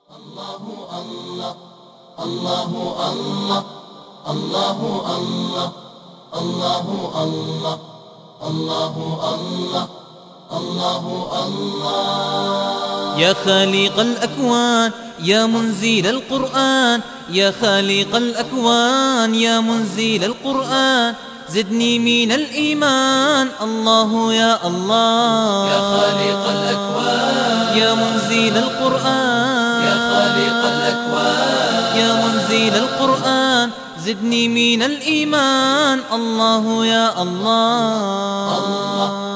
الله الله الله الله الله الله الله الله الله الله الله الله. يا خالق الأكوان يا منزيل القرآن، يا خالق الأكوان يا منزيل القرآن، زدني من الإيمان الله يا الله. يا خالق الأكوان يا منزيل القرآن، يا خالق الأكوان يا منزيل القرآن، زدني من الإيمان الله يا الله. الله